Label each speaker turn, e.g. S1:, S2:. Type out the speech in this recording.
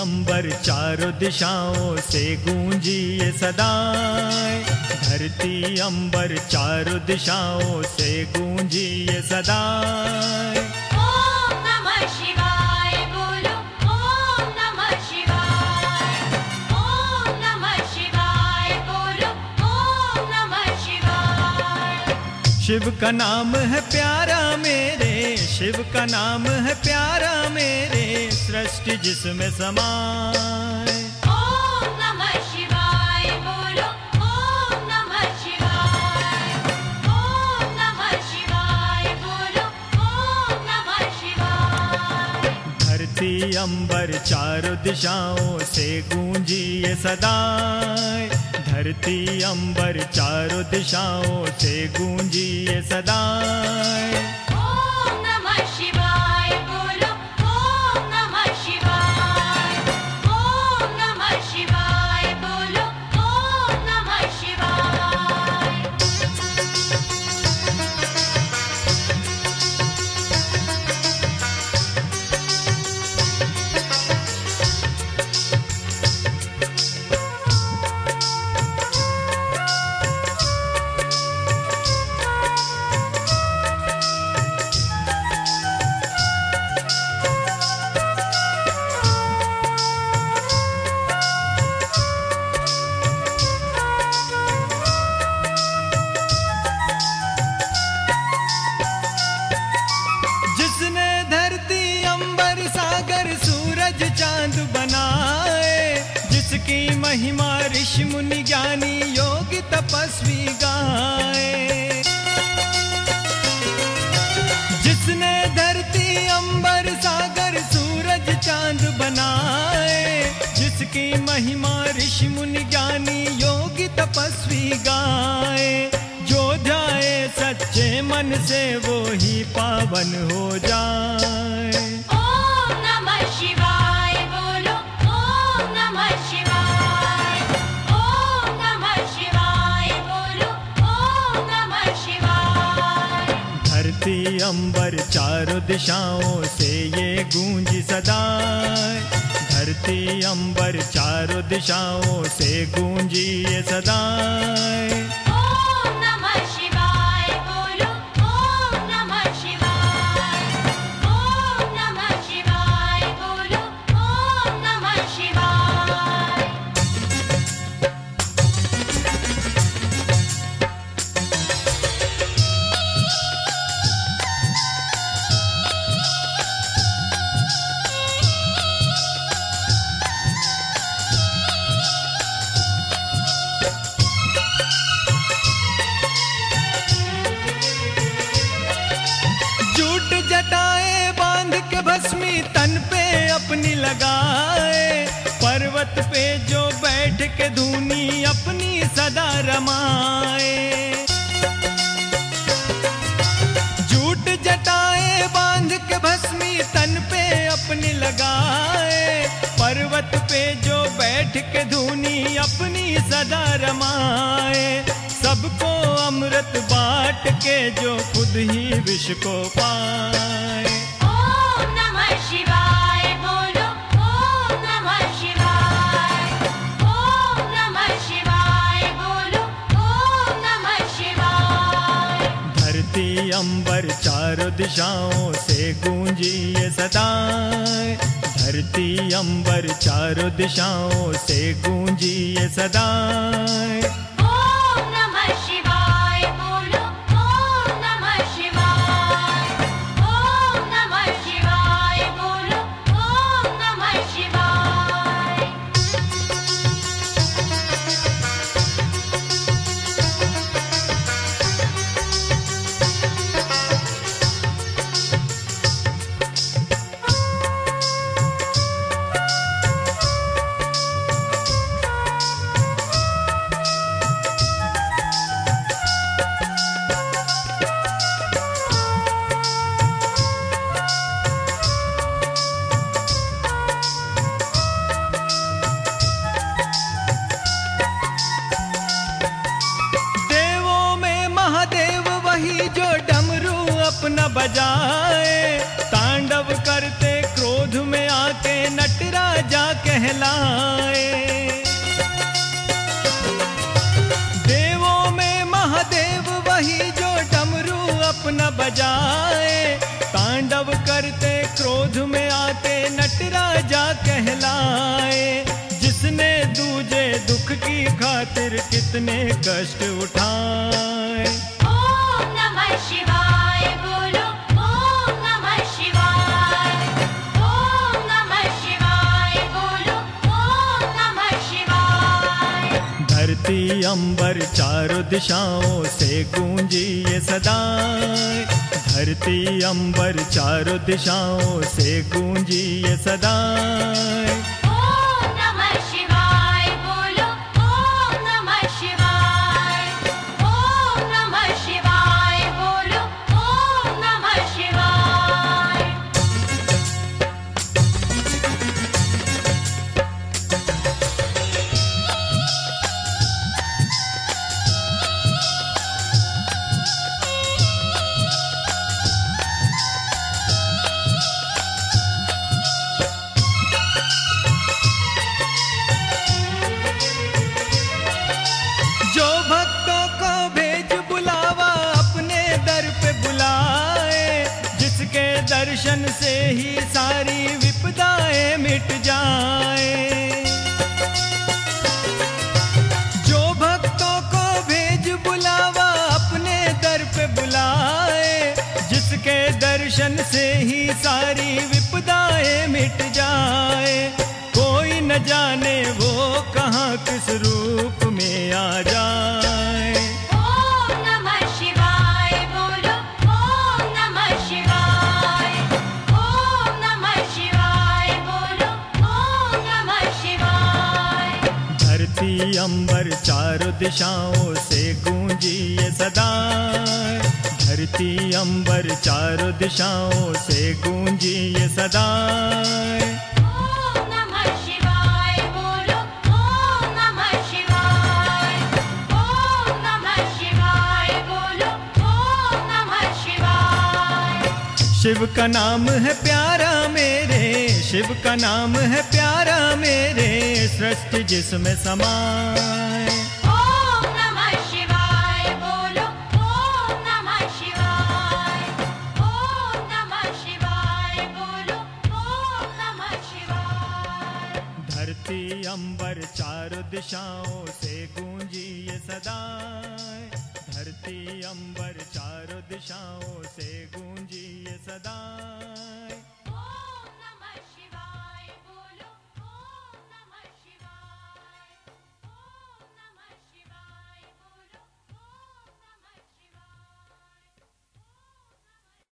S1: अंबर चारों दिशाओं से गूंजी ये सदाएं, धरती अंबर चारों दिशाओं से गूंजी ये सदाएं।
S2: ओम नमः शिवाय बोलो, ओम नमः शिवाय, ओम नमः शिवाय बोलो, ओम नमः शिवाय।
S1: शिव का नाम है प्यारा मेरे, शिव का नाम है प्यारा मेरे, सृष्टि जिसमें समाए।
S2: ओम नमः शिवाय बोलो, ओम नमः शिवाय, ओम नमः शिवाय बोलो, ओम नमः शिवाय।
S1: धरती अंबर चारों दिशाओं से गूंजी ये सदाएं, धरती अंबर चारों दिशाओं से गूंजी ये सदाएं।
S2: ओम नमः शिवाय बोलो, ओम नमः शिवाय, ओम नमः शिवाय बोलो, ओम नमः शिवाय।
S1: जिसने धरती अंबर सागर सूरज चांद बनाए, जिसकी महिमा ऋषि मुनि ज्ञानी योगी तपस्वी गाए। जिसने धरती अंबर सागर सूरज चांद बनाए, जिसकी महिमा ऋषि मुनि ज्ञानी योगी तपस्वी गाए। जो जाए सच्चे मन से वो ही पावन हो जाए।
S2: ओम नमः शिवाय बोलो, ओम नमः शिवाय, ओम नमः शिवाय बोलो, ओम नमः शिवाय।
S1: धरती अंबर चारों दिशाओं से ये गूंजी सदाएं, धरती अंबर चारों दिशाओं से गूंजी ये सदाएं।
S2: ओम नमः शिवाय बोलो, ओम नमः शिवाय, ओम नमः शिवाय बोलो, ओम नमः शिवाय।
S1: जूट जटाए बांध के भस्मी तन पे अपनी लगाए, पर्वत पे जो बैठ के धूनी अपनी सदा रमाए। जूट जटाए बांध के भस्मी तन पे अपनी लगाए, पर्वत पे जो बैठ के धूनी अपनी सदा रमाए। सबको अमृत बांट के जो खुद ही विष को पाए।
S2: ओम नमः शिवाय बोलो, ओम नमः शिवाय, ओम नमः शिवाय बोलो, ओम नमः शिवाय।
S1: धरती अंबर चारों दिशाओं से गूंजी ये सदाएं, धरती अंबर चारों दिशाओं से गूंजी ये सदाएं।
S2: ओम नमः शिवाय बोलो, ओम नमः शिवाय, ओम नमः शिवाय बोलो, ओम नमः शिवाय।
S1: अपना बजाए, तांडव करते क्रोध में आके नटराजा कहलाए। देवों में महादेव वही जो डमरू अपना बजाए, तांडव करते क्रोध में आते नटराजा कहलाए। जिसने दूजे दुख की खातिर कितने कष्ट उठाए।
S2: ओम नमः शिवाय बोलो, ओम नमः शिवाय। ओम नमः शिवाय बोलो, ओम नमः शिवाय।
S1: धरती अंबर चारों दिशाओं से गूंजी ये सदाएं। धरती अंबर चारों दिशाओं से गूंजी ये सदाएं।
S2: ओम नमः शिवाय बोलो, ओम नमः शिवाय। ओम नमः शिवाय बोलो, ओम नमः शिवाय।
S1: जो भक्तों को भेज बुलावा अपने दर पे बुलाए, जिसके दर्शन से ही सारी विपदाएं मिट जाए। जो भक्तों को भेज बुलावा अपने दर पे बुलाए, जिसके दर्शन से ही सारी विपदाएं मिट जाए। कोई न जाने वो कहाँ किस रूप में आ जाए।
S2: ओम नमः शिवाय बोलो, ओम नमः शिवाय। ओम नमः शिवाय बोलो, ओम नमः शिवाय।
S1: धरती अंबर चारों दिशाओं से गूंजी ये सदाएं। धरती अंबर चारों दिशाओं से गूंजी ये सदाएं।
S2: ओम नमः शिवाय बोलो, ओम नमः शिवाय। ओम नमः शिवाय बोलो, ओम नमः शिवाय।
S1: शिव का नाम है प्यारा मेरे, शिव का नाम है प्यारा मेरे, सृष्टि जिसमें समाए।
S2: ओम नमः शिवाय बोलो, ओम नमः शिवाय। ओम नमः शिवाय बोलो, ओम नमः शिवाय।
S1: धरती अंबर चारों दिशाओं से गूंजी ये सदाएं। धरती अंबर चारों दिशाओं से गूंजी ये सदाएं।